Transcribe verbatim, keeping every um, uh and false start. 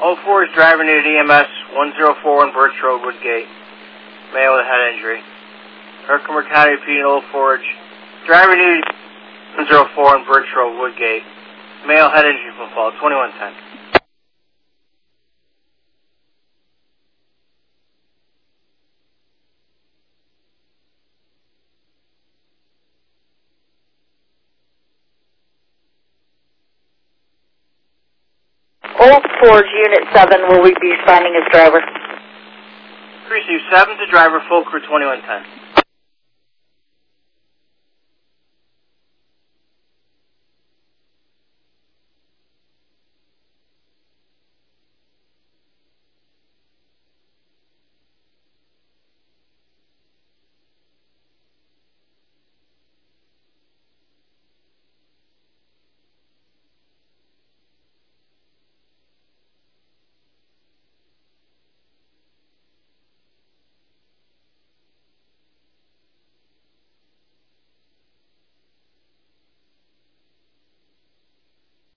oh four is driver needed E M S one oh four on Birch Road, Woodgate. Male with head injury. Herkimer County P and Old Forge. Driver needed one oh four on Birch Road, Woodgate. Male head injury from fall, twenty-one ten. Old Forge Unit seven, will we be signing as driver? Receive seven to driver, full crew twenty-one ten.